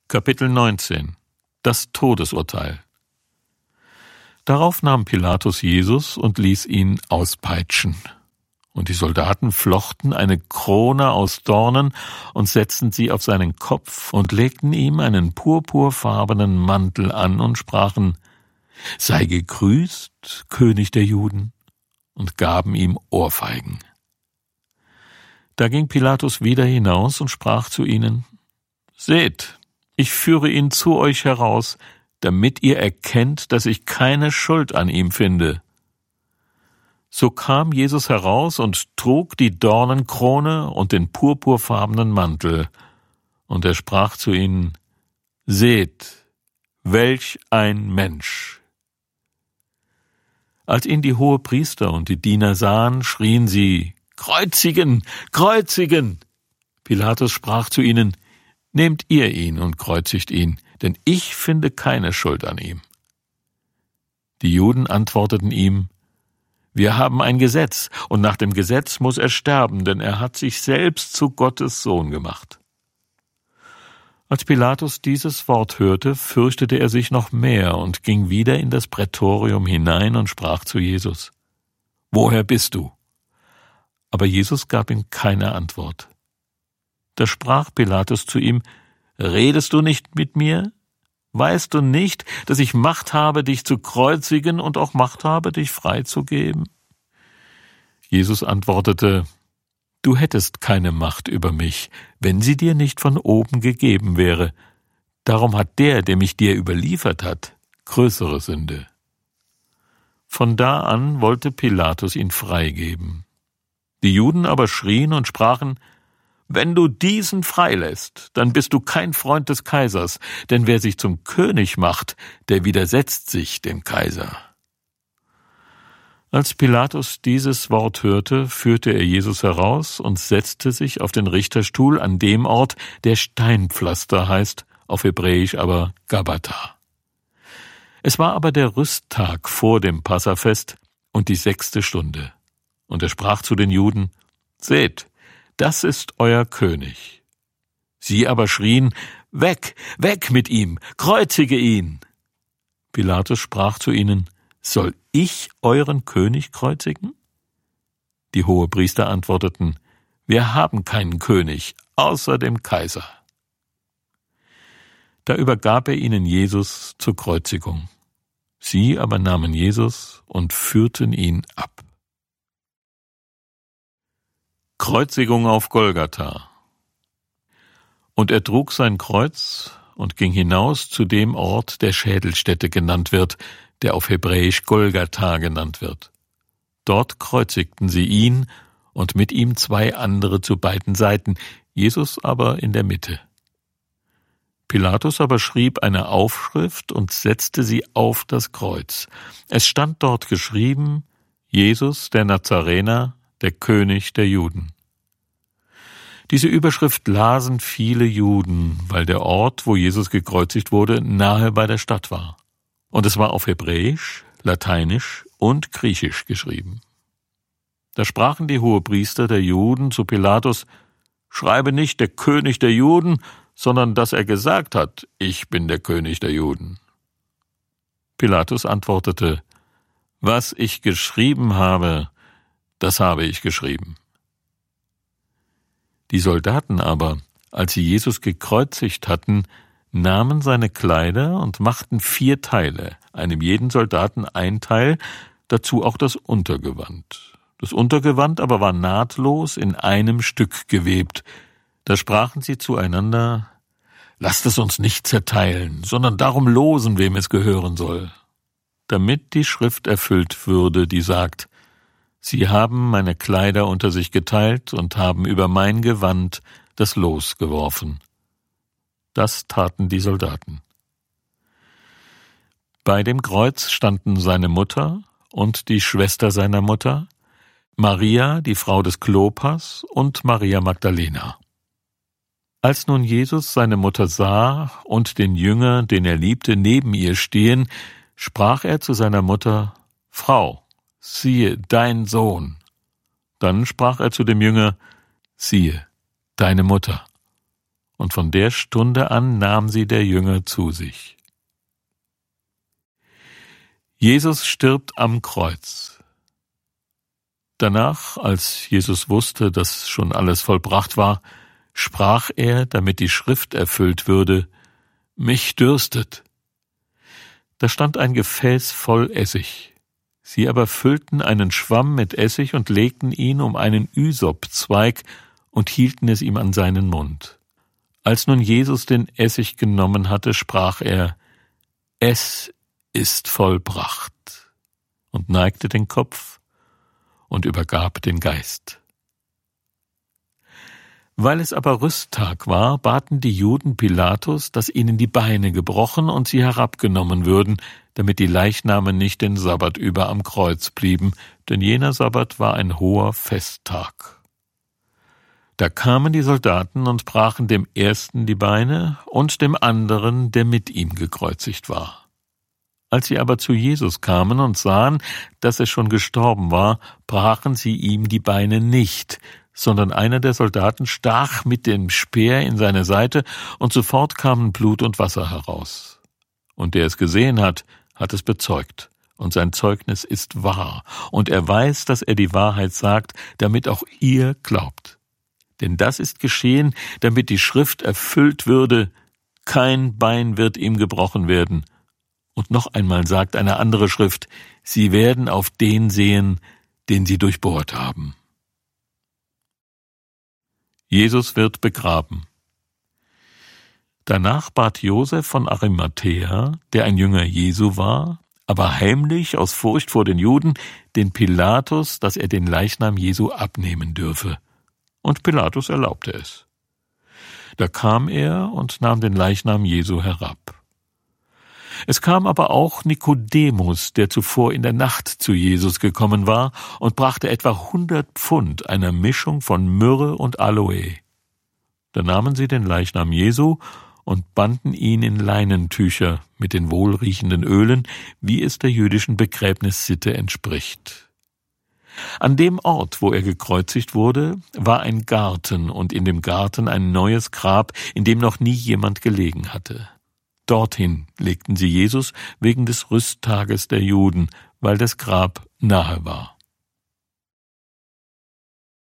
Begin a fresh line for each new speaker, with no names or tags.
Kapitel 19 Das Todesurteil. Darauf nahm Pilatus Jesus und ließ ihn auspeitschen. Und die Soldaten flochten eine Krone aus Dornen und setzten sie auf seinen Kopf und legten ihm einen purpurfarbenen Mantel an und sprachen: »Sei gegrüßt, König der Juden«, und gaben ihm Ohrfeigen. Da ging Pilatus wieder hinaus und sprach zu ihnen: »Seht, ich führe ihn zu euch heraus, damit ihr erkennt, dass ich keine Schuld an ihm finde.« So kam Jesus heraus und trug die Dornenkrone und den purpurfarbenen Mantel. Und er sprach zu ihnen: »Seht, welch ein Mensch!« Als ihn die Hohepriester und die Diener sahen, schrien sie: »Kreuzigen! Kreuzigen!« Pilatus sprach zu ihnen: »Nehmt ihr ihn und kreuzigt ihn, denn ich finde keine Schuld an ihm.« Die Juden antworteten ihm: »Wir haben ein Gesetz, und nach dem Gesetz muss er sterben, denn er hat sich selbst zu Gottes Sohn gemacht.« Als Pilatus dieses Wort hörte, fürchtete er sich noch mehr und ging wieder in das Prätorium hinein und sprach zu Jesus: »Woher bist du?« Aber Jesus gab ihm keine Antwort. Da sprach Pilatus zu ihm: »Redest du nicht mit mir? Weißt du nicht, dass ich Macht habe, dich zu kreuzigen und auch Macht habe, dich freizugeben?« Jesus antwortete: »Du hättest keine Macht über mich, wenn sie dir nicht von oben gegeben wäre. Darum hat der mich dir überliefert hat, größere Sünde.« Von da an wollte Pilatus ihn freigeben. Die Juden aber schrien und sprachen: »Wenn du diesen freilässt, dann bist du kein Freund des Kaisers, denn wer sich zum König macht, der widersetzt sich dem Kaiser.« Als Pilatus dieses Wort hörte, führte er Jesus heraus und setzte sich auf den Richterstuhl an dem Ort, der Steinpflaster heißt, auf Hebräisch aber Gabbatha. Es war aber der Rüsttag vor dem Passafest und die 6. Stunde. Und er sprach zu den Juden: »Seht, das ist euer König.« Sie aber schrien: »Weg, weg mit ihm, kreuzige ihn!« Pilatus sprach zu ihnen: »Soll ich euren König kreuzigen?« Die Hohepriester antworteten: »Wir haben keinen König, außer dem Kaiser.« Da übergab er ihnen Jesus zur Kreuzigung. Sie aber nahmen Jesus und führten ihn ab. Kreuzigung auf Golgatha. Und er trug sein Kreuz und ging hinaus zu dem Ort, der Schädelstätte genannt wird, der auf Hebräisch Golgatha genannt wird. Dort kreuzigten sie ihn und mit ihm 2 andere zu beiden Seiten, Jesus aber in der Mitte. Pilatus aber schrieb eine Aufschrift und setzte sie auf das Kreuz. Es stand dort geschrieben: Jesus, der Nazarener, der König der Juden. Diese Überschrift lasen viele Juden, weil der Ort, wo Jesus gekreuzigt wurde, nahe bei der Stadt war. Und es war auf Hebräisch, Lateinisch und Griechisch geschrieben. Da sprachen die Hohepriester der Juden zu Pilatus: »Schreibe nicht der König der Juden, sondern dass er gesagt hat: Ich bin der König der Juden.« Pilatus antwortete: »Was ich geschrieben habe, das habe ich geschrieben.« Die Soldaten aber, als sie Jesus gekreuzigt hatten, nahmen seine Kleider und machten 4 Teile, einem jeden Soldaten ein Teil, dazu auch das Untergewand. Das Untergewand aber war nahtlos in einem Stück gewebt. Da sprachen sie zueinander: »Lasst es uns nicht zerteilen, sondern darum losen, wem es gehören soll.« Damit die Schrift erfüllt würde, die sagt: »Sie haben meine Kleider unter sich geteilt und haben über mein Gewand das Los geworfen.« Das taten die Soldaten. Bei dem Kreuz standen seine Mutter und die Schwester seiner Mutter, Maria, die Frau des Klopas, und Maria Magdalena. Als nun Jesus seine Mutter sah und den Jünger, den er liebte, neben ihr stehen, sprach er zu seiner Mutter: »Frau, siehe, dein Sohn.« Dann sprach er zu dem Jünger: »Siehe, deine Mutter.« und von der Stunde an nahm sie der Jünger zu sich. Jesus stirbt am Kreuz. Danach, als Jesus wusste, dass schon alles vollbracht war, sprach er, damit die Schrift erfüllt würde: »Mich dürstet.« Da stand ein Gefäß voll Essig. Sie aber füllten einen Schwamm mit Essig und legten ihn um einen Ysopzweig und hielten es ihm an seinen Mund. Als nun Jesus den Essig genommen hatte, sprach er: »Es ist vollbracht«, und neigte den Kopf und übergab den Geist. Weil es aber Rüsttag war, baten die Juden Pilatus, dass ihnen die Beine gebrochen und sie herabgenommen würden, damit die Leichname nicht den Sabbat über am Kreuz blieben, denn jener Sabbat war ein hoher Festtag. Da kamen die Soldaten und brachen dem ersten die Beine und dem anderen, der mit ihm gekreuzigt war. Als sie aber zu Jesus kamen und sahen, dass er schon gestorben war, brachen sie ihm die Beine nicht, sondern einer der Soldaten stach mit dem Speer in seine Seite, und sofort kamen Blut und Wasser heraus. Und der es gesehen hat, hat es bezeugt, und sein Zeugnis ist wahr, und er weiß, dass er die Wahrheit sagt, damit auch ihr glaubt. Denn das ist geschehen, damit die Schrift erfüllt würde: kein Bein wird ihm gebrochen werden. Und noch einmal sagt eine andere Schrift: sie werden auf den sehen, den sie durchbohrt haben. Jesus wird begraben. Danach bat Josef von Arimathäa, der ein Jünger Jesu war, aber heimlich aus Furcht vor den Juden, den Pilatus, dass er den Leichnam Jesu abnehmen dürfe. Und Pilatus erlaubte es. Da kam er und nahm den Leichnam Jesu herab. Es kam aber auch Nikodemus, der zuvor in der Nacht zu Jesus gekommen war, und brachte etwa 100 Pfund einer Mischung von Myrrhe und Aloe. Da nahmen sie den Leichnam Jesu und banden ihn in Leinentücher mit den wohlriechenden Ölen, wie es der jüdischen Begräbnissitte entspricht. An dem Ort, wo er gekreuzigt wurde, war ein Garten, und in dem Garten ein neues Grab, in dem noch nie jemand gelegen hatte. Dorthin legten sie Jesus wegen des Rüsttages der Juden, weil das Grab nahe war.